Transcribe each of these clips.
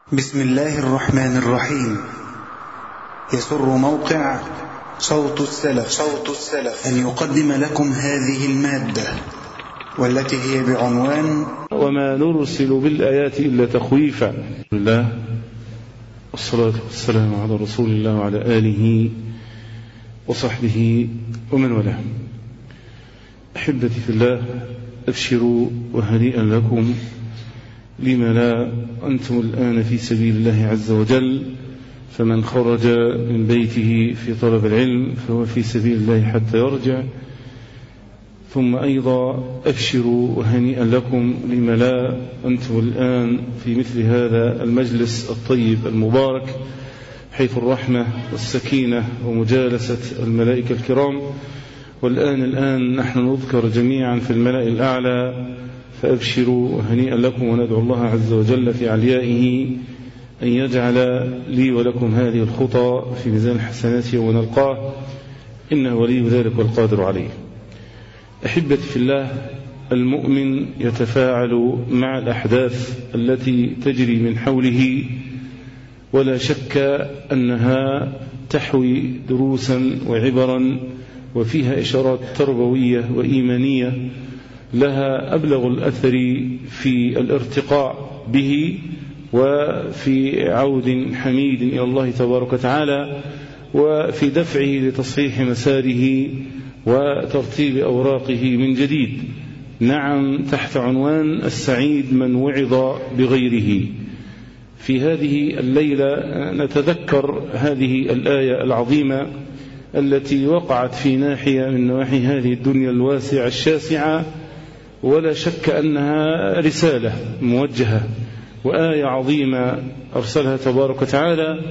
بسم الله الرحمن الرحيم. يسر موقع صوت السلف أن يقدم لكم هذه المادة والتي هي بعنوان وما نرسل بالآيات إلا تخويفا. الله والصلاة والسلام على رسول الله وعلى آله وصحبه ومن والاه. أحبتي في الله، أبشروا وهنيئا لكم لما لا أنتم الآن في سبيل الله عز وجل، فمن خرج من بيته في طلب العلم فهو في سبيل الله حتى يرجع. ثم أيضا أبشروا وهنيئا لكم لما لا أنتم الآن في مثل هذا المجلس الطيب المبارك، حيث الرحمة والسكينة ومجالسة الملائكة الكرام. والآن نحن نذكر جميعا في الملأ الأعلى، فأبشروا وهنيئا لكم، وندعو الله عز وجل في عليائه أن يجعل لي ولكم هذه الخطى في ميزان حسناته يوم نلقاه، إنه ولي ذلك والقادر عليه. أحبتي في الله، المؤمن يتفاعل مع الأحداث التي تجري من حوله، ولا شك أنها تحوي دروسا وعبرا، وفيها إشارات تربوية وإيمانية لها أبلغ الأثر في الارتقاء به وفي عود حميد إلى الله تبارك وتعالى، وفي دفعه لتصحيح مساره وترتيب أوراقه من جديد. نعم، تحت عنوان السعيد من وعظ بغيره. في هذه الليلة نتذكر هذه الآية العظيمة التي وقعت في ناحية من نواحي هذه الدنيا الواسعة الشاسعة، ولا شك أنها رسالة موجهة وآية عظيمة أرسلها تبارك وتعالى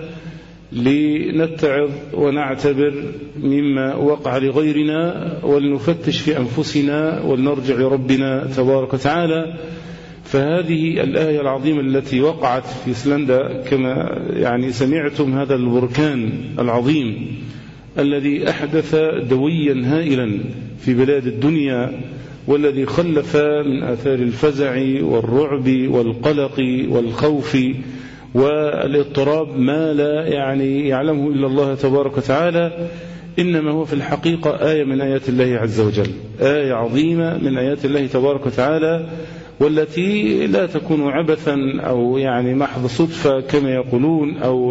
لنتعظ ونعتبر مما وقع لغيرنا، ولنفتش في أنفسنا ولنرجع لربنا تبارك وتعالى. فهذه الآية العظيمة التي وقعت في إسلندا، كما سمعتم، هذا البركان العظيم الذي أحدث دويا هائلا في بلاد الدنيا، والذي خلف من آثار الفزع والرعب والقلق والخوف والاضطراب ما لا يعلمه إلا الله تبارك وتعالى. إنما هو في الحقيقة آية من آيات الله عز وجل، آية عظيمة من آيات الله تبارك وتعالى، والتي لا تكون عبثا أو محض صدفة كما يقولون، أو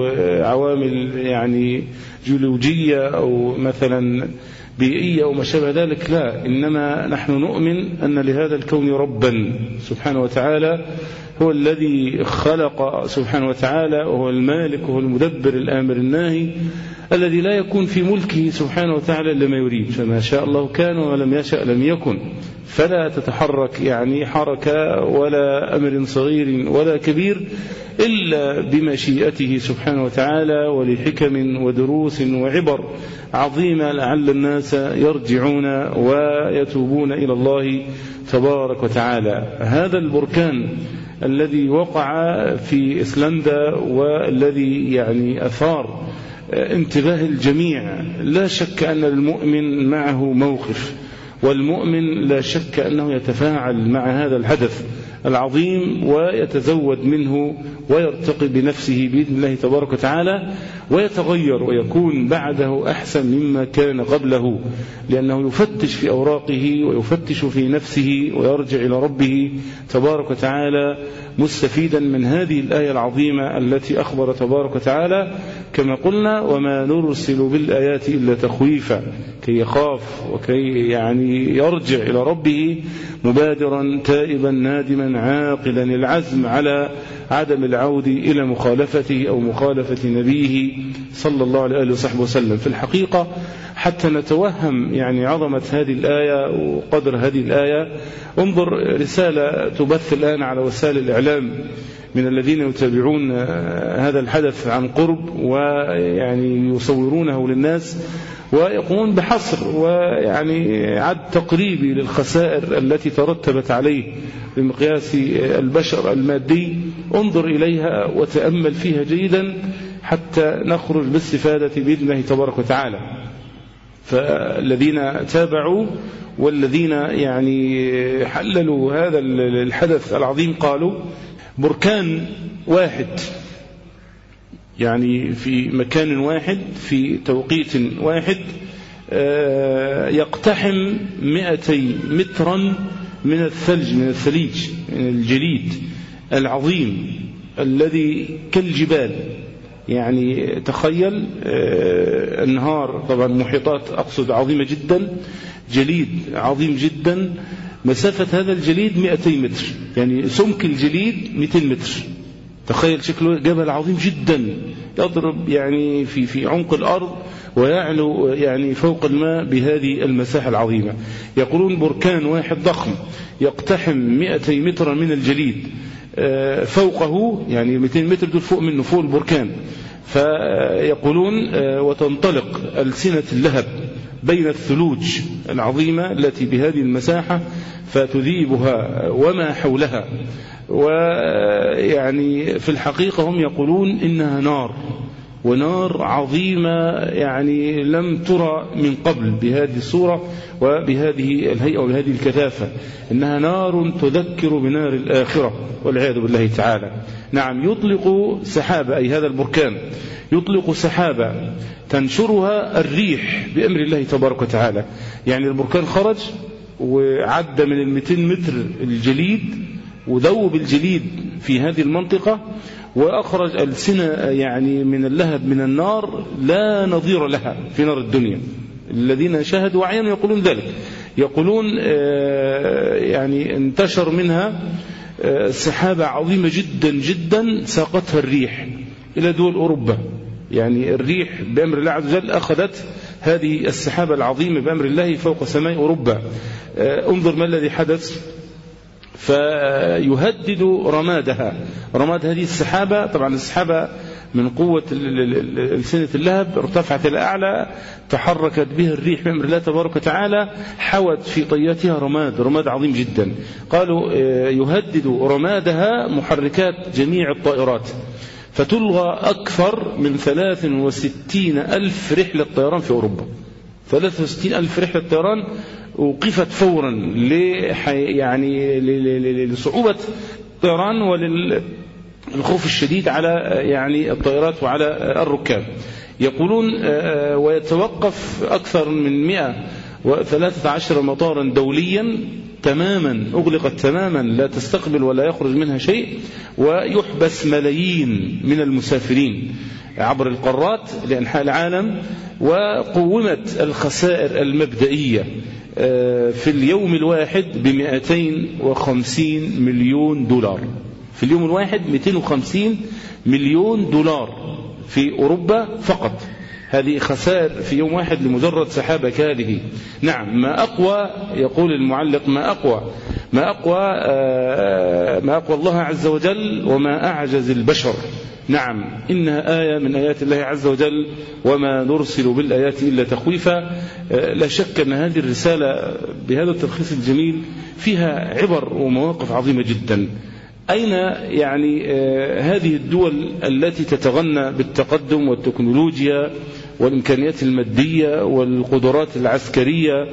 عوامل جيولوجية أو مثلا بيئية أو ما شابه ذلك. لا، إنما نحن نؤمن أن لهذا الكون ربا سبحانه وتعالى، هو الذي خلق سبحانه وتعالى، وهو المالك وهو المدبر الآمر الناهي، الذي لا يكون في ملكه سبحانه وتعالى إلا ما يريد، فما شاء الله كان وما لم يشأ لم يكن. فلا تتحرك حركة ولا أمر صغير ولا كبير إلا بمشيئته سبحانه وتعالى، ولحكم ودروس وعبر عظيمة لعل الناس يرجعون ويتوبون إلى الله تبارك وتعالى. هذا البركان الذي وقع في إسلندا والذي أثار انتباه الجميع، لا شك أن المؤمن معه موقف، والمؤمن لا شك أنه يتفاعل مع هذا الحدث العظيم ويتزود منه ويرتقي بنفسه بإذن الله تبارك وتعالى، ويتغير ويكون بعده أحسن مما كان قبله، لأنه يفتش في أوراقه ويفتش في نفسه ويرجع إلى ربه تبارك وتعالى مستفيدا من هذه الآية العظيمة التي أخبر تبارك وتعالى كما قلنا: وما نرسل بالآيات إلا تخويفا، كي يخاف وكي يرجع إلى ربه مبادرا تائبا نادما عاقلا العزم على عدم العود إلى مخالفته أو مخالفة نبيه صلى الله عليه وصحبه وسلم. في الحقيقة حتى نتوهم عظمة هذه الآية وقدر هذه الآية، انظر رسالة تبث الآن على وسائل الإعلام من الذين يتابعون هذا الحدث عن قرب ويصورونه للناس، ويقومون بحصر عد تقريبي للخسائر التي ترتبت عليه بمقياس البشر المادي. انظر إليها وتأمل فيها جيدا حتى نخرج بالاستفادة بإذن الله تبارك وتعالى. فالذين تابعوا والذين حللوا هذا الحدث العظيم قالوا: بركان واحد يعني في مكان واحد في توقيت واحد يقتحم 200 مترا من الثلج، من الثليج، من الجليد العظيم الذي كالجبال. يعني تخيل أنهار، طبعا محيطات أقصد عظيمة جدا، جليد عظيم جدا، مسافة هذا الجليد 200 متر، يعني سمك الجليد 200 متر. تخيل شكله جبل عظيم جدا يضرب يعني في عمق الأرض ويعلو يعني فوق الماء بهذه المساحة العظيمة. يقولون بركان واحد ضخم يقتحم 200 متر من الجليد، فوقه يعني 200 متر دول فوق منه، فوق البركان. فيقولون وتنطلق ألسنة اللهب بين الثلوج العظيمة التي بهذه المساحة فتذيبها وما حولها. ويعني في الحقيقة هم يقولون إنها نار، ونار عظيمة يعني لم ترى من قبل بهذه الصورة وبهذه الهيئة وبهذه الكثافة. إنها نار تذكر بنار الآخرة والعياذ بالله تعالى. نعم، يطلق سحابة، أي هذا البركان يطلق سحابة تنشرها الريح بأمر الله تبارك وتعالى. يعني البركان خرج وعد من 200 متر الجليد وذوب الجليد في هذه المنطقة، وأخرج ألسنة يعني من اللهب من النار لا نظير لها في نار الدنيا. الذين شاهدوا وعينوا يقولون ذلك، يقولون يعني انتشر منها سحابة عظيمة جدا جدا ساقتها الريح إلى دول أوروبا. يعني الريح بأمر الله عز وجل أخذت هذه السحابة العظيمة بأمر الله فوق سماء أوروبا. انظر ما الذي حدث. فيهدد رمادها، رماد هذه السحابة. طبعا السحابة من قوة ألسنة اللهب ارتفعت إلى أعلى، تحركت بها الريح بأمر الله تبارك وتعالى، حوت في طياتها رماد عظيم جدا. قالوا يهدد رمادها محركات جميع الطائرات، فتلغى أكثر من 63,000 رحلة طيران في أوروبا. 63,000 رحلة طيران وقفت فورا يعني لصعوبة الطيران وللخوف الشديد على يعني الطائرات وعلى الركاب. يقولون ويتوقف أكثر من 113 مطارا دوليا تماما، أغلقت تماما لا تستقبل ولا يخرج منها شيء، ويحبس ملايين من المسافرين عبر القارات لأنحاء العالم. وقومت الخسائر المبدئية في اليوم الواحد ب250 مليون دولار. في اليوم الواحد 250 مليون دولار في أوروبا فقط. هذه خسائر في يوم واحد لمجرد سحابة كهذه. نعم، ما أقوى، يقول المعلق، ما أقوى الله عز وجل وما أعجز البشر. نعم، إنها آية من آيات الله عز وجل، وما نرسل بالآيات إلا تخويفا. لا شك أن هذه الرسالة بهذا التلخيص الجميل فيها عبر ومواقف عظيمة جدا. أين يعني هذه الدول التي تتغنى بالتقدم والتكنولوجيا والإمكانيات المادية والقدرات العسكرية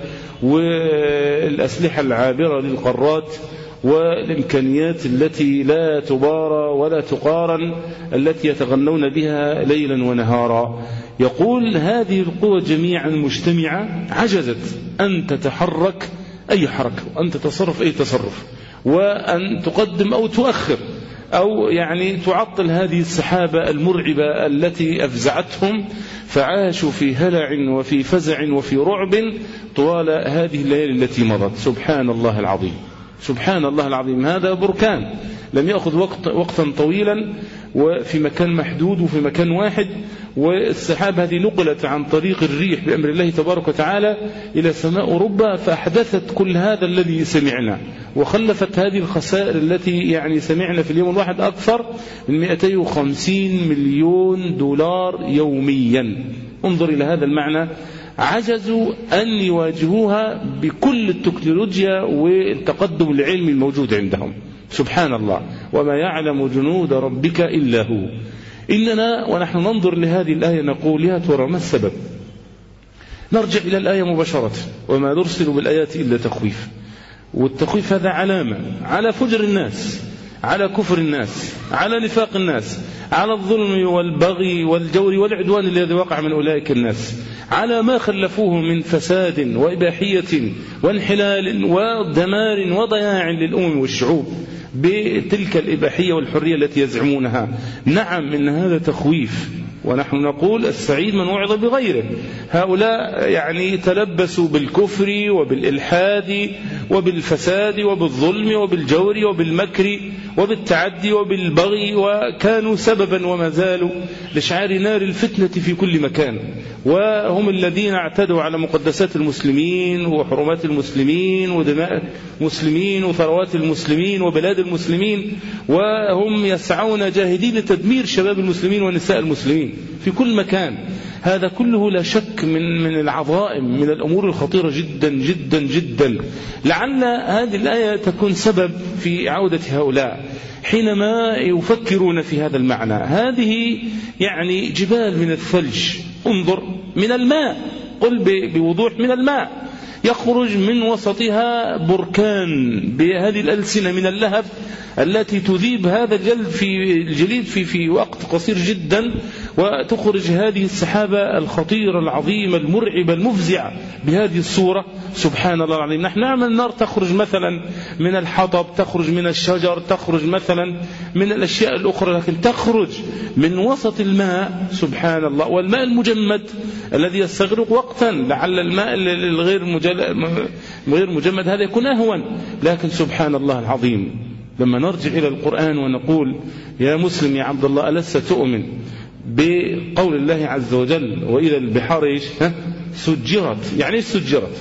والأسلحة العابرة للقارات والإمكانيات التي لا تبارى ولا تقارن، التي يتغنون بها ليلا ونهارا. يقول هذه القوى جميعا مجتمعة عجزت أن تتحرك أي حركة، وأن تتصرف أي تصرف، وأن تقدم أو تؤخر أو يعني تعطل هذه السحابة المرعبة التي أفزعتهم، فعاشوا في هلع وفي فزع وفي رعب طوال هذه الليالي التي مضت. سبحان الله العظيم، سبحان الله العظيم. هذا بركان لم يأخذ وقتا طويلا وفي مكان محدود وفي مكان واحد، والسحاب هذه نقلت عن طريق الريح بأمر الله تبارك وتعالى إلى سماء أوروبا، فأحدثت كل هذا الذي سمعنا، وخلفت هذه الخسائر التي يعني سمعنا في اليوم الواحد أكثر من 250 مليون دولار يوميا. انظر إلى هذا المعنى. عجزوا أن يواجهوها بكل التكنولوجيا والتقدم العلمي الموجود عندهم. سبحان الله، وما يعلم جنود ربك إلا هو. إننا ونحن ننظر لهذه الآية نقول يا ترى ما السبب؟ نرجع إلى الآية مباشرة، وما نرسل بالآيات إلا تخويف. والتخويف هذا علامة على فجر الناس، على كفر الناس، على نفاق الناس، على الظلم والبغي والجور والعدوان الذي وقع من أولئك الناس، على ما خلفوه من فساد وإباحية وانحلال ودمار وضياع للأمم والشعوب بتلك الإباحية والحرية التي يزعمونها. نعم إن هذا تخويف، ونحن نقول السعيد من وعظ بغيره. هؤلاء يعني تلبسوا بالكفر وبالإلحاد وبالفساد وبالظلم وبالجور وبالمكر وبالتعدي وبالبغي، وكانوا سببا وما زالوا لإشعار نار الفتنة في كل مكان، وهم الذين اعتدوا على مقدسات المسلمين وحرمات المسلمين ودماء المسلمين وثروات المسلمين وبلاد المسلمين، وهم يسعون جاهدين لتدمير شباب المسلمين ونساء المسلمين في كل مكان. هذا كله لا شك من العظائم، من الأمور الخطيرة جدا جدا جدا. لعل هذه الآية تكون سبب في عودة هؤلاء حينما يفكرون في هذا المعنى. هذه يعني جبال من الثلج، انظر من الماء، قل بوضوح من الماء، يخرج من وسطها بركان بهذه الألسنة من اللهب التي تذيب هذا الجليد في وقت قصير جدا، وتخرج هذه السحابة الخطيرة العظيمة المرعبة المفزعة بهذه الصورة. سبحان الله العظيم. نحن نعمل النار تخرج مثلا من الحطب، تخرج من الشجر، تخرج مثلا من الأشياء الأخرى، لكن تخرج من وسط الماء. سبحان الله. والماء المجمد الذي يستغرق وقتا، لعل الماء غير مجمد هذا يكون أهون، لكن سبحان الله العظيم لما نرجع إلى القرآن ونقول يا مسلم يا عبد الله ألست تؤمن بقول الله عز وجل وإذا البحار سجرت؟ يعني ايش سجرت؟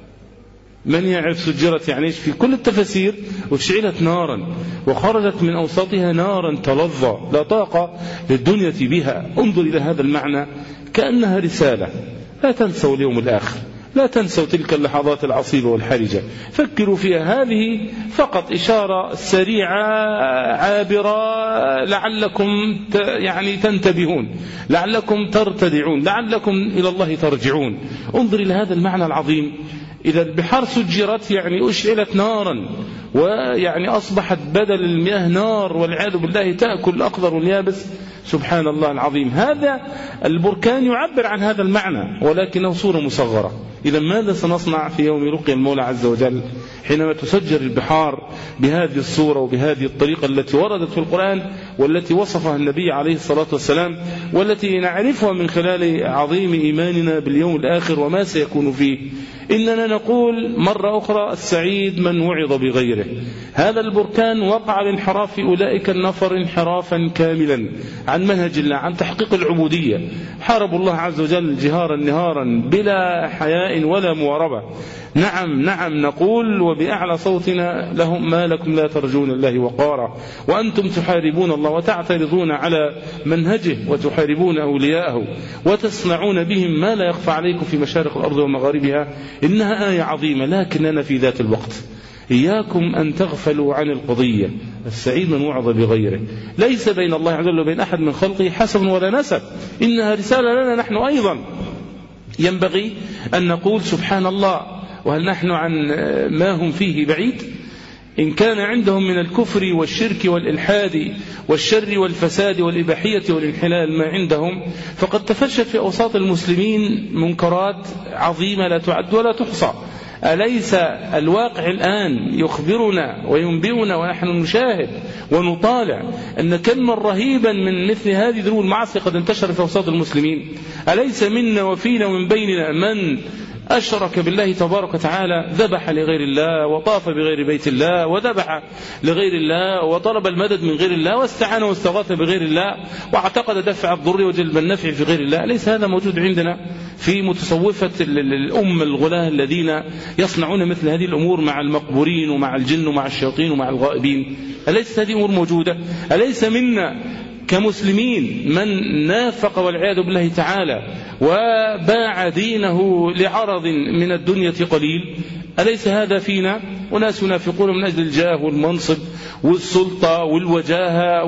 من يعرف سجرت يعني ايش؟ في كل التفاسير واشعلت نارا وخرجت من أوساطها نارا تلظى لا طاقة للدنيا بها. انظر إلى هذا المعنى كأنها رسالة. لا تنسوا اليوم الآخر، لا تنسوا تلك اللحظات العصيبة والحرجة، فكروا فيها. هذه فقط إشارة سريعة عابرة لعلكم يعني تنتبهون، لعلكم ترتدعون، لعلكم إلى الله ترجعون. انظر إلى هذا المعنى العظيم. إذا البحار سجرت يعني أشعلت نارا، ويعني أصبحت بدل المياه نار والعياذ بالله تأكل الأخضر واليابس. سبحان الله العظيم. هذا البركان يعبر عن هذا المعنى ولكنه صورة مصغرة. إذا ماذا سنصنع في يوم لقي المولى عز وجل حينما تسجر البحار بهذه الصورة وبهذه الطريقة التي وردت في القرآن والتي وصفها النبي عليه الصلاة والسلام، والتي نعرفها من خلال عظيم إيماننا باليوم الآخر وما سيكون فيه؟ إننا نقول مرة أخرى السعيد من وعظ بغيره. هذا البركان وقع لانحراف أولئك النفر انحرافا كاملا عن منهج الله، عن تحقيق العبودية. حاربوا الله عز وجل جهارا نهارا بلا حياء ولا مواربة. نعم نعم نقول وبأعلى صوتنا لهم ما لكم لا ترجون الله وقارا وأنتم تحاربون الله وتعترضون على منهجه وتحاربون أولياءه وتصنعون بهم ما لا يخفى عليكم في مشارق الأرض ومغاربها. إنها آية عظيمة، لكننا في ذات الوقت إياكم أن تغفلوا عن القضية. السعيد من وعظ بغيره. ليس بين الله عز وجل وبين أحد من خلقه حسب ولا نسب، إنها رسالة لنا نحن أيضا. ينبغي أن نقول سبحان الله، وهل نحن عن ما هم فيه بعيد؟ إن كان عندهم من الكفر والشرك والإلحاد والشر والفساد والإباحية والانحلال ما عندهم، فقد تفشت في أوساط المسلمين منكرات عظيمة لا تعد ولا تحصى. أليس الواقع الآن يخبرنا وينبئنا ونحن نشاهد ونطالع أن كما رهيبا من مثل هذه ذنوب المعاصي قد انتشر في أوساط المسلمين؟ أليس منا وفينا ومن بيننا من أشرك بالله تبارك وتعالى، ذبح لغير الله وطاف بغير بيت الله وذبح لغير الله وطلب المدد من غير الله واستعان واستغاث بغير الله واعتقد دفع الضر وجلب النفع في غير الله؟ أليس هذا موجود عندنا في متصوفة الأمة الغلاة الذين يصنعون مثل هذه الأمور مع المقبورين ومع الجن ومع الشياطين ومع الغائبين؟ أليس هذه أمور موجودة؟ أليس منا كمسلمين من نافق والعياذ بالله تعالى وباع دينه لعرض من الدنيا قليل؟ أليس هذا فينا؟ وناس ينافقون من أجل الجاه والمنصب والسلطة والوجاهة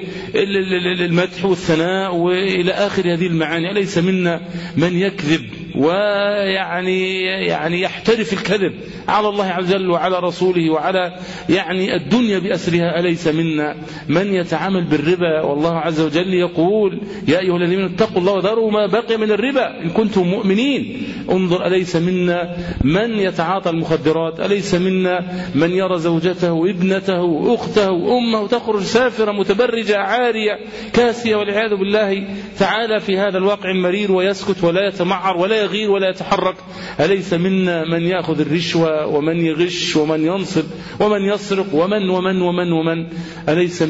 والمدح والثناء وإلى آخر هذه المعاني. أليس منا من يكذب ويعني يحترف الكذب على الله عز وجل وعلى رسوله وعلى يعني الدنيا بأسرها. أليس منا من يتعامل بالربا؟ والله عز وجل يقول يا أيها الذين اتقوا الله وذروا ما بقي من الربا إن كنتم مؤمنين. انظر، أليس منا من يتعاطى المخدرات؟ أليس منا من يرى زوجته ابنته أخته أمه تخرج سافرة متبرجة عارية كاسية والعياذ بالله تعالى في هذا الواقع المرير ويسكت ولا يتمعر ولا يغير ولا يتحرك؟ أليس منا من يأخذ الرشوة ومن يغش ومن ينصب ومن يسرق ومن أليس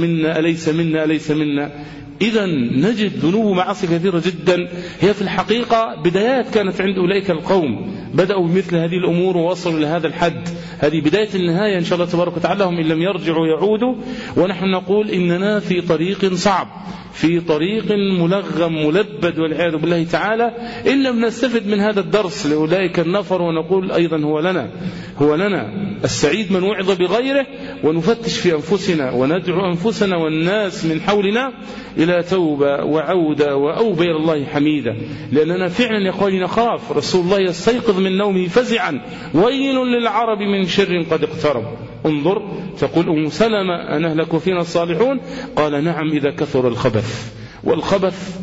منا. إذا نجد ذنوب معاصي كثيرة جدا هي في الحقيقة بدايات كانت عند أولئك القوم، بدأوا بمثل هذه الأمور ووصلوا إلى هذا الحد. هذه بداية النهاية إن شاء الله تبارك وتعالى، هم إن لم يرجعوا يعودوا. ونحن نقول إننا في طريق صعب، في طريق ملغم ملبد والعياذ بالله تعالى، إن لم نستفد من هذا الدرس لأولئك النفر ونقول أيضا هو لنا السعيد من وعظ بغيره، ونفتش في أنفسنا وندعو أنفسنا والناس من حولنا إلى توبة وعودة وأوبة إلى الله حميدة. لأننا فعلا يا أخواني نخاف. رسول الله يستيقظ من نومه فزعا ويل للعرب من شر قد اقترب. انظر، تقول أم سلمة أنهلك فينا الصالحون؟ قال نعم إذا كثر الخبث. والخبث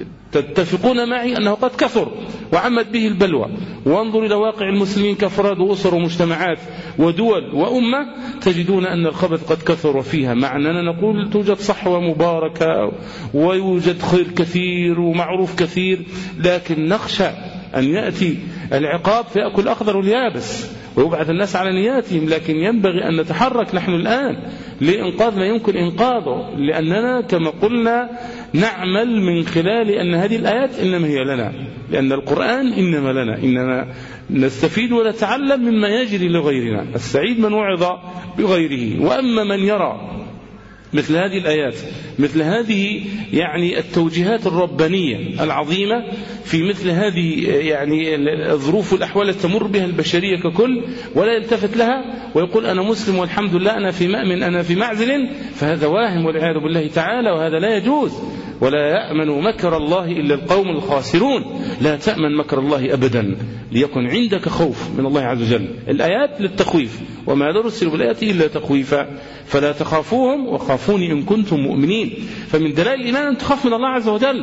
تتفقون معي أنه قد كثر وعمت به البلوى. وانظر إلى واقع المسلمين كأفراد وأسر ومجتمعات ودول وأمة، تجدون أن الخبث قد كثر فيها، مع أننا نقول توجد صحوة مباركة ويوجد خير كثير ومعروف كثير، لكن نخشى أن يأتي العقاب فيأكل الأخضر واليابس ويبعث الناس على نياتهم. لكن ينبغي أن نتحرك نحن الآن لإنقاذ ما يمكن إنقاذه، لأننا كما قلنا نعمل من خلال أن هذه الآيات إنما هي لنا، لأن القرآن إنما لنا، إنما نستفيد ونتعلم مما يجري لغيرنا. السعيد من وعظ بغيره. وأما من يرى مثل هذه الآيات، مثل هذه يعني التوجيهات الربانية العظيمة في مثل هذه يعني الظروف والأحوال التي تمر بها البشرية ككل، ولا يلتفت لها ويقول أنا مسلم والحمد لله أنا في مأمن أنا في معزل، فهذا واهم والعياذ بالله تعالى، وهذا لا يجوز. ولا يأمن مكر الله إلا القوم الخاسرون. لا تأمن مكر الله أبدا، ليكن عندك خوف من الله عز وجل. الآيات للتخويف، وما نرسل بالآيات إلا تخويفا، فلا تخافوهم وخافوني إن كنتم مؤمنين. فمن دلائل الإيمان أن تخاف من الله عز وجل.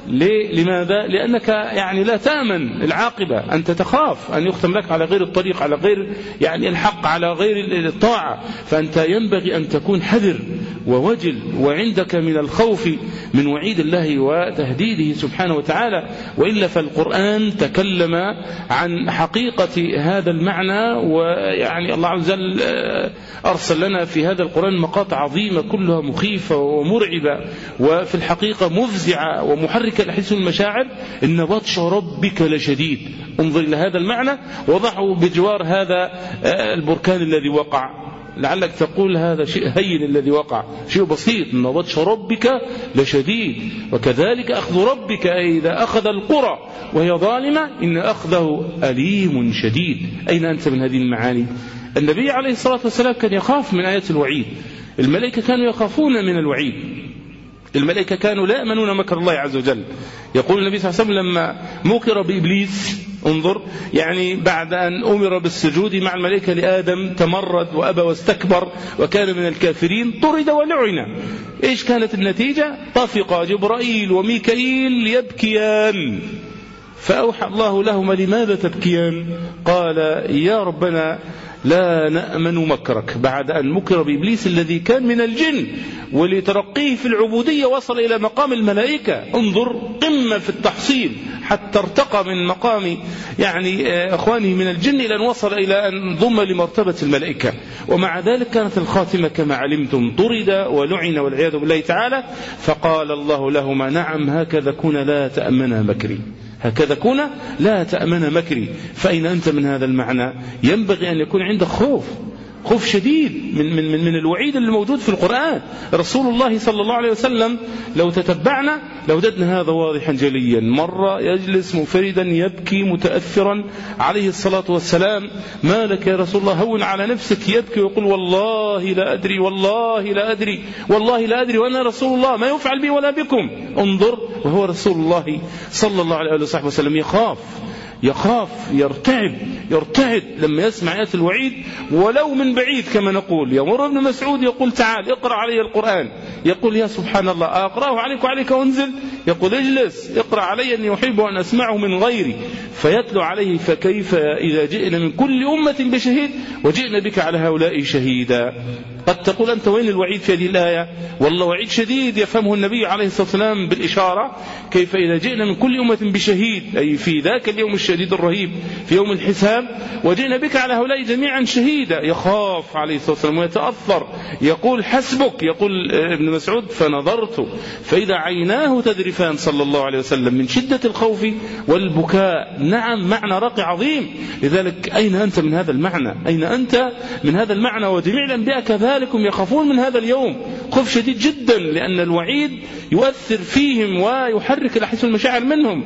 لماذا؟ لأنك يعني لا تأمن العاقبة، أنت تخاف أن يختم لك على غير الطريق، على غير يعني الحق، على غير الطاعة. فأنت ينبغي أن تكون حذر ووجل وعندك من الخوف من وعيد الله وتهديده سبحانه وتعالى. وإلا فالقرآن تكلم عن حقيقة هذا المعنى، ويعني الله عز وجل أرسل لنا في هذا القرآن مقاطع عظيمة كلها مخيفة ومرعبة، وفي الحقيقة مفزعة ومحركة لحس المشاعر. إن بطش ربك لشديد. انظر إلى هذا المعنى، وضعه بجوار هذا البركان الذي وقع. لعلك تقول هذا شيء هين الذي وقع، شيء بسيط. إن بطش ربك لشديد وكذلك أخذ ربك إذا أخذ القرى وهي ظالمة إن أخذه أليم شديد. أين أنت من هذه المعاني؟ النبي عليه الصلاة والسلام كان يخاف من آيات الوعيد، الملائكة كانوا يخافون من الوعيد، الملائكة كانوا لا يأمنون مكر الله عز وجل. يقول النبي صلى الله عليه وسلم لما مكر بإبليس، انظر يعني بعد أن أمر بالسجود مع الملائكة لآدم تمرد وأبى واستكبر وكان من الكافرين، طرد ولعن. إيش كانت النتيجة؟ طفق جبرائيل وميكائيل يبكيان، فأوحى الله لهما لماذا تبكيان؟ قال يا ربنا لا نأمن مكرك، بعد أن مكر بإبليس الذي كان من الجن ولترقيه في العبودية وصل إلى مقام الملائكة. انظر قمة في التحصيل، حتى ارتقى من مقام يعني أخوانه من الجن إلى أن وصل إلى أن ضم لمرتبة الملائكة. ومع ذلك كانت الخاتمة كما علمتم، طرد ولعن والعياذ بالله تعالى. فقال الله لهما نعم هكذا كن لا تأمنا مكري، هكذا كن لا تأمن مكري. فأين أنت من هذا المعنى؟ ينبغي أن يكون عندك خوف شديد من الوعيد الموجود في القرآن. رسول الله صلى الله عليه وسلم لو تتبعنا لوجدنا هذا واضحا جليا. مرة يجلس منفردا يبكي متأثرا عليه الصلاة والسلام، ما لك يا رسول الله؟ هون على نفسك. يبكي ويقول والله لا أدري والله لا أدري والله لا أدري وأنا رسول الله ما يفعل بي ولا بكم. انظر، وهو رسول الله صلى الله عليه وسلم يخاف يخاف يرتعد لما يسمع آيات الوعيد ولو من بعيد. كما نقول يمر ابن مسعود يقول تعال اقرأ علي القرآن، يقول يا سبحان الله أقرأه عليك وعليك أنزل؟ يقول اجلس اقرأ علي أني أحب أن أسمعه من غيري، فيتلو عليه فكيف إذا جئنا من كل أمة بشهيد وجئنا بك على هؤلاء شهيدا. قد تقول أنت وين الوعيد في هذه الآية؟ والله وعيد شديد يفهمه النبي عليه الصلاة والسلام بالإشارة. كيف إذا جئنا من كل أمة بشهيد، أي في ذاك اليوم الشديد الرهيب في يوم الحساب، وجئنا بك على هؤلاء جميعا شهيدا. يخاف عليه الصلاة والسلام ويتأثر، يقول حسبك، يقول ابن مسعود فنظرت فإذا عيناه تذرفان صلى الله عليه وسلم من شدة الخوف والبكاء. نعم معنى راقي عظيم. لذلك أين أنت من هذا المعنى؟ أين أنت من هذا المعنى؟ وجميع الأنبياء كذلك يخافون من هذا اليوم خوف شديد جدا، لأن الوعيد يؤثر فيهم ويحرك الأحاسيس والمشاعر منهم.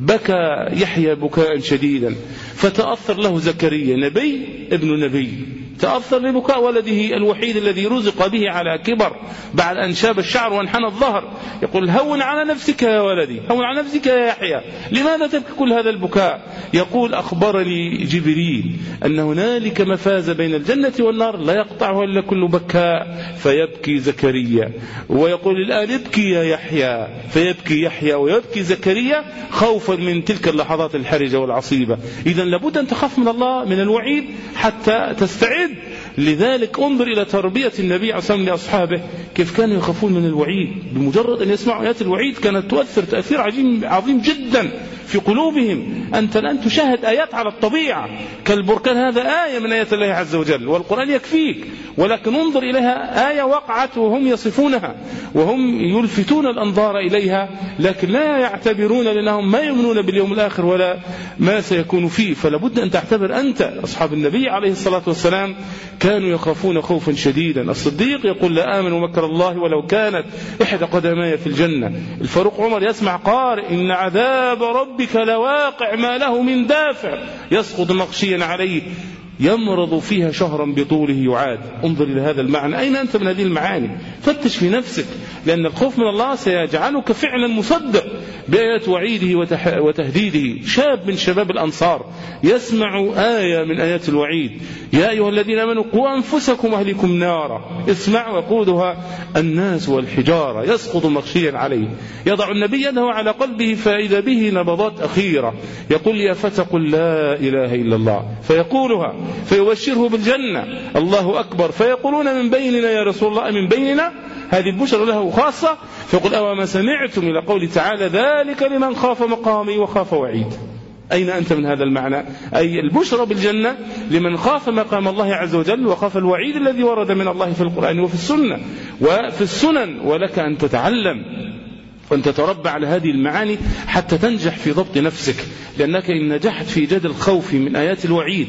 بكى يحيى بكاء شديدا فتأثر له زكريا نبي ابن نبي، تأثر لبكاء ولده الوحيد الذي رزق به على كبر بعد أن شاب الشعر وانحنى الظهر. يقول هون على نفسك يا ولدي، هون على نفسك يا يحيى، لماذا تبكي كل هذا البكاء؟ يقول أخبرني جبريل أن هنالك مفاز بين الجنة والنار لا يقطعها إلا كل بكاء، فيبكي زكريا. ويقول الآن ابكي يا يحيى، فيبكي يحيى ويبكي زكريا خوفا من تلك اللحظات الحرجة والعصيبة. إذن لابد أن تخاف من الله من الوعيد حتى تستعد. لذلك انظر إلى تربية النبي عليه الصلاة والسلام لأصحابه كيف كانوا يخافون من الوعيد. بمجرد أن يسمعوا آيات الوعيد كانت تؤثر تأثير عظيم جدا في قلوبهم. أنت الآن تشاهد آيات على الطبيعة كالبركان، هذا آية من آيات الله عز وجل والقرآن يكفيك، ولكن انظر إليها آية وقعت وهم يصفونها وهم يلفتون الأنظار إليها، لكن لا يعتبرون لأنهم ما يؤمنون باليوم الآخر ولا ما سيكون فيه. فلابد أن تعتبر أنت. أصحاب النبي عليه الصلاة والسلام كانوا يخافون خوفا شديدا. الصديق يقول لا آمن مكر الله ولو كانت إحدى قدماي في الجنة. الفاروق عمر يسمع قارئ إن عذاب ربك لواقع ما له من دافع يسقط مغشيا عليه يمرض فيها شهرا بطوله يعاد. انظر إلى هذا المعنى. أين أنت من هذه المعاني؟ فتش في نفسك، لأن الخوف من الله سيجعلك فعلا مصدق بآيات وعيده وتهديده. شاب من شباب الأنصار يسمع آية من آيات الوعيد يا أيها الذين آمنوا قوا أنفسكم وأهليكم نارا، اسمعوا وقودها الناس والحجارة يسقط مغشيا عليه. يضع النبي يده على قلبه فإذا به نبضات أخيرة، يقول يا فتى قل لا إله إلا الله، فيقولها فيبشره بالجنة. الله أكبر. فيقولون من بيننا يا رسول الله، من بيننا، هذه البشرى له خاصة. فيقول أوما سمعتم إلى قول تعالى ذلك لمن خاف مقامي وخاف وعيد. أين أنت من هذا المعنى؟ أي البشرى بالجنة لمن خاف مقام الله عز وجل وخاف الوعيد الذي ورد من الله في القرآن وفي السنة وفي السنن. ولك أن تتعلم وأن تتربى على هذه المعاني حتى تنجح في ضبط نفسك، لأنك إن نجحت في إيجاد الخوف من آيات الوعيد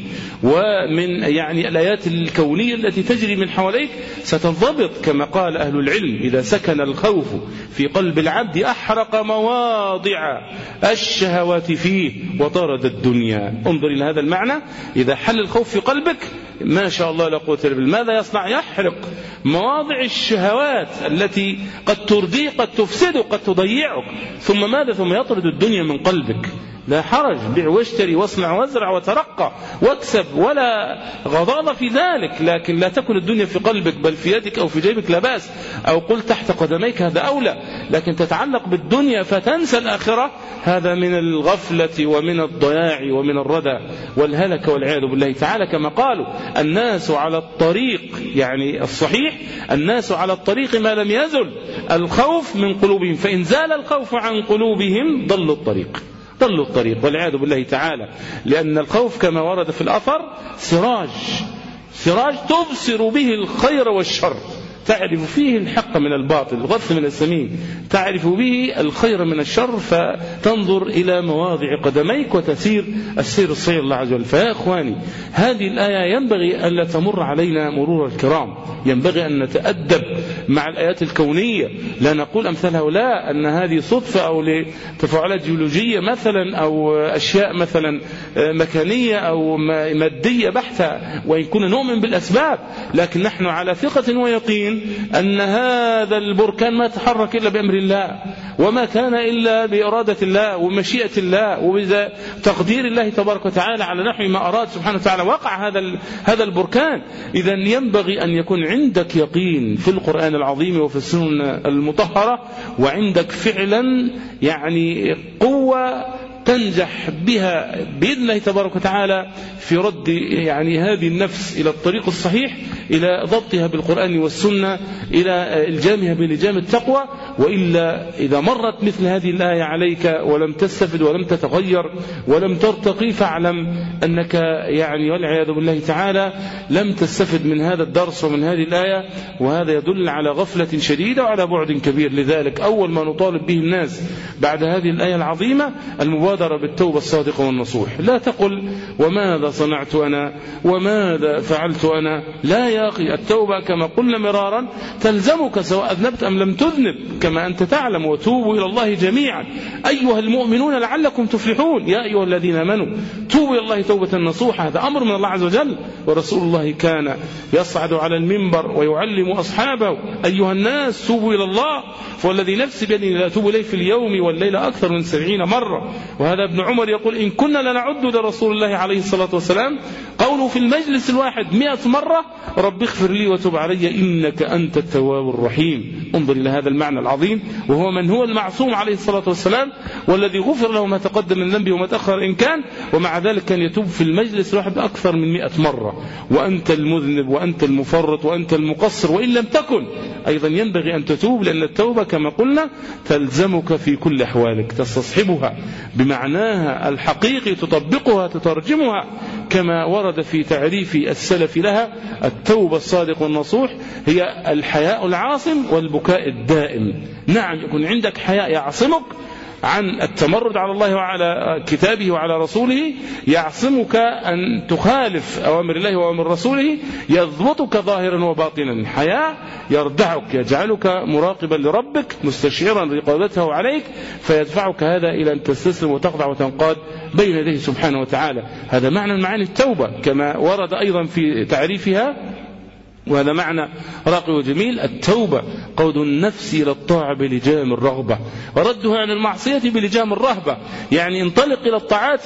ومن الآيات الكونية التي تجري من حواليك ستنضبط. كما قال أهل العلم إذا سكن الخوف في قلب العبد أحرق مواضع الشهوات فيه وطرد الدنيا. انظر إلى هذا المعنى. إذا حل الخوف في قلبك ما شاء الله لا قوة إلا بالله، ماذا يصنع؟ يحرق مواضع الشهوات التي قد ترضيك قد تفسدك قد تضيعك. ثم ماذا؟ ثم يطرد الدنيا من قلبك. لا حرج، بيع واشتري واصنع وازرع وترقى واكسب، ولا غضاضة في ذلك، لكن لا تكن الدنيا في قلبك بل في يدك أو في جيبك لا بأس، أو قل تحت قدميك هذا أولى. لكن تتعلق بالدنيا فتنسى الآخرة، هذا من الغفلة ومن الضياع ومن الردى والهلك والعياذ بالله تعالى. كما قالوا الناس على الطريق، يعني الصحيح الناس على الطريق ما لم يزل الخوف من قلوبهم، فإن زال الخوف عن قلوبهم ضلوا الطريق والعياذ بالله تعالى. لأن الخوف كما ورد في الأثر سراج تبصر به الخير والشر، تعرف فيه الحق من الباطل، الغث من السمين، تعرف به الخير من الشر، فتنظر إلى مواضع قدميك وتسير السير الصحيح الله عز وجل. فيا إخواني هذه الآية ينبغي أن لا تمر علينا مرور الكرام، ينبغي أن نتأدب مع الآيات الكونية، لا نقول أمثال هؤلاء أن هذه صدفة أو لتفاعلات جيولوجية مثلا أو أشياء مثلا مكانية أو مادية بحتة، وإن كنا نؤمن بالأسباب، لكن نحن على ثقة ويقين يقين أن هذا البركان ما تحرك إلا بأمر الله، وما كان إلا بإرادة الله ومشيئة الله وبتقدير الله تبارك وتعالى على نحو ما أراد سبحانه وتعالى وقع هذا البركان. إذن ينبغي أن يكون عندك يقين في القرآن العظيم وفي السنة المطهرة، وعندك فعلا يعني قوة تنجح بها بإذن الله تبارك وتعالى في رد يعني هذه النفس إلى الطريق الصحيح، إلى ضبطها بالقرآن والسنة، إلى إلجامها بلجام التقوى. وإلا إذا مرت مثل هذه الآية عليك ولم تستفد ولم تتغير ولم ترتقي، فاعلم أنك يعني والعياذ بالله تعالى لم تستفد من هذا الدرس ومن هذه الآية، وهذا يدل على غفلة شديدة وعلى بعد كبير. لذلك أول ما نطالب به الناس بعد هذه الآية العظيمة المبادرة بالتوبة الصادقة والنصوح. لا تقل وماذا صنعت أنا وماذا فعلت أنا، لا يا أخي، التوبة كما قلنا مرارا تلزمك سواء أذنبت أم لم تذنب كما أنت تعلم. وتوبوا إلى الله جميعا أيها المؤمنون لعلكم تفلحون، يا أيها الذين آمنوا توبوا إلى الله توبة نصوحا. هذا أمر من الله عز وجل، ورسول الله كان يصعد على المنبر ويعلم أصحابه أيها الناس توبوا إلى الله، فوالذي نفسي بيده لا أتوب إليه في اليوم والليلة أكثر من 70 مرة. وهذا ابن عمر يقول إن كنا لنعد لرسول الله عليه الصلاة والسلام قوله في المجلس الواحد 100 مرة رب اغفر لي وتب علي إنك أنت التواب الرحيم. انظر إلى هذا المعنى العظيم، وهو من هو المعصوم عليه الصلاة والسلام والذي غفر له ما تقدم من ذنبه وما تأخر إن كان، ومع ذلك كان يتوب في المجلس الواحد أكثر من 100 مرة. وأنت المذنب وأنت المفرط وأنت المقصر وإن لم تكن أيضا ينبغي أن تتوب، لأن التوبة كما قلنا تلزمك في كل أحوالك، تستصحبها بمعناها الحقيقي، تطبقها تترجمها كما ورد في تعريف السلف لها. التوبة الصادق والنصوح هي الحياء العاصم والبكاء الدائم. نعم، يكون عندك حياء يعصمك عن التمرد على الله وعلى كتابه وعلى رسوله، يعصمك أن تخالف أوامر الله وأوامر رسوله، يضبطك ظاهرا وباطنا. حياء يردعك، يجعلك مراقبا لربك مستشعرا رقابته عليك، فيدفعك هذا إلى أن تستسلم وتخضع وتنقاد بين يديه سبحانه وتعالى. هذا معنى من معاني التوبة كما ورد أيضا في تعريفها، وهذا معنى راقي وجميل. التوبة قود النفس إلى الطاعة بلجام الرغبة، وردها عن المعصية بلجام الرهبة. يعني انطلق إلى الطاعات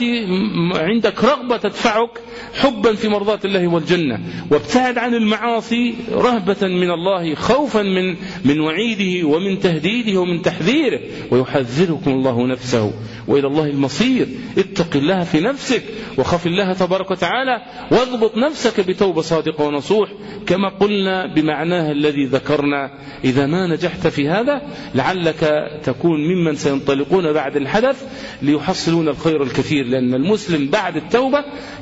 عندك رغبة تدفعك حبا في مرضاة الله والجنة، وابتعد عن المعاصي رهبة من الله، خوفا من وعيده ومن تهديده ومن تحذيره. ويحذركم الله نفسه وإلى الله المصير. اتق الله في نفسك وخف الله تبارك وتعالى، واضبط نفسك بتوبة صادقة ونصوح كما قلنا بمعناها الذي ذكرنا. إذا ما نجحت في هذا لعلك تكون ممن سينطلقون بعد الحدث ليحصلون الخير الكثير، لأن المسلم بعد التوبة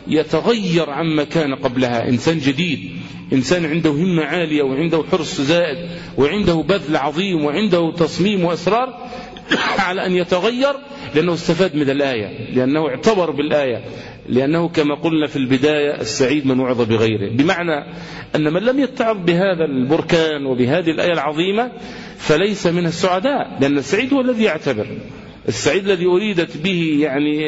يتغير عما كان قبلها، إنسان جديد، إنسان عنده همة عالية وعنده حرص زائد وعنده بذل عظيم وعنده تصميم وإصرار على أن يتغير، لأنه استفاد من الآية، لأنه اعتبر بالآية، لأنه كما قلنا في البداية السعيد من وعظ بغيره. بمعنى أن من لم يتعظ بهذا البركان وبهذه الآية العظيمة فليس من السعداء، لأن السعيد هو الذي يعتبر، السعيد الذي أريدت به يعني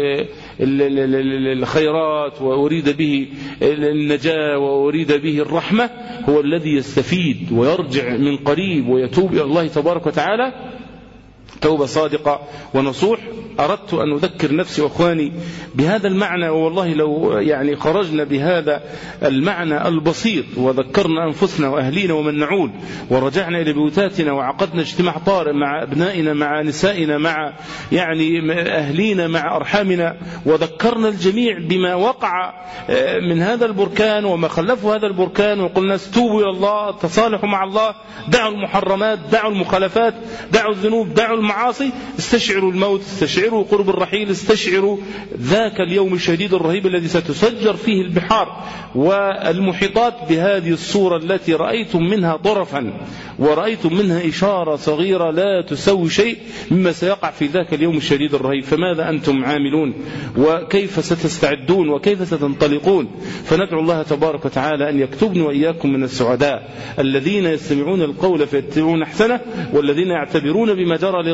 الخيرات وأريد به النجاة وأريد به الرحمة، هو الذي يستفيد ويرجع من قريب ويتوب إلى الله تبارك وتعالى توبة صادقة ونصوح. أردت أن أذكر نفسي وأخواني بهذا المعنى، والله لو يعني خرجنا بهذا المعنى البسيط وذكرنا أنفسنا وأهلينا ومن نعود ورجعنا إلى بيوتاتنا وعقدنا اجتماع طارئ مع أبنائنا مع نسائنا مع يعني أهلينا مع أرحامنا، وذكرنا الجميع بما وقع من هذا البركان وما خلفه هذا البركان، وقلنا توبوا إلى الله، تصالحوا مع الله، دعوا المحرمات، دعوا المخالفات، دعوا الذنوب، دعوا المعاصي، استشعروا الموت، استشعروا قرب الرحيل، استشعروا ذاك اليوم الشديد الرهيب الذي ستسجر فيه البحار والمحيطات بهذه الصورة التي رأيتم منها طرفا ورأيتم منها إشارة صغيرة لا تسوي شيء مما سيقع في ذاك اليوم الشديد الرهيب. فماذا أنتم عاملون وكيف ستستعدون وكيف ستنطلقون؟ فندعو الله تبارك وتعالى أن يكتبني وإياكم من السعداء الذين يستمعون القول فيتبعون أحسنه، والذين يعتبرون بما جرى لغيرهم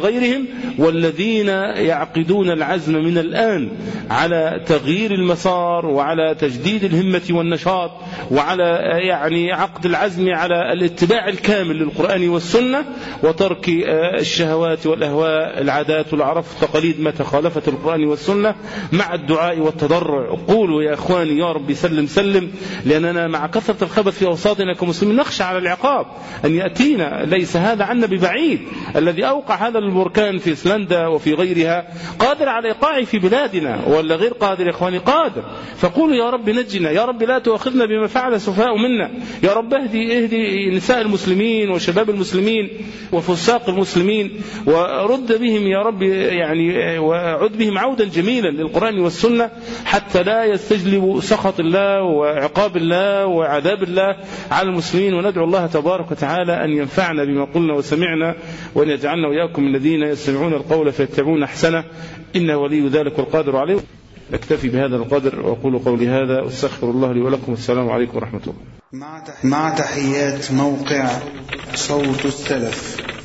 وغيرهم، والذين يعقدون العزم من الآن على تغيير المسار وعلى تجديد الهمة والنشاط وعلى يعني عقد العزم على الاتباع الكامل للقرآن والسنة وترك الشهوات والأهواء العادات والأعراف والتقاليد ما تخالفت القرآن والسنة، مع الدعاء والتضرع. قولوا يا إخواني يا رب سلم سلم، لأننا مع كثرة الخبث في أوساطنا كمسلمين نخشى على العقاب أن يأتينا. ليس هذا عنا ببعيد، الذي أوقع هذا البركان في إسلندا وفي غيرها قادر على إيقاعه في بلادنا، ولا غير قادر يا إخواني؟ قادر. فقولوا يا رب نجنا، يا رب لا تؤاخذنا بما فعل السفهاء منا، يا رب اهدي نساء المسلمين وشباب المسلمين وفساق المسلمين، ورد بهم يا رب يعني وعد بهم عودا جميلا للقرآن والسنة، حتى لا يستجلبوا سخط الله وعقاب الله وعذاب الله على المسلمين. وندعو الله تبارك وتعالى أن ينفعنا بما قلنا وسمعنا، وأن يجعلنا وإياكم من الذين يستمعون القول فيتبعون أحسنه، إنه ولي ذلك والقادر عليه. أكتفي بهذا القدر وأقول قولي هذا واستغفر الله لي ولكم، والسلام عليكم ورحمة الله. مع تحيات موقع صوت السلف.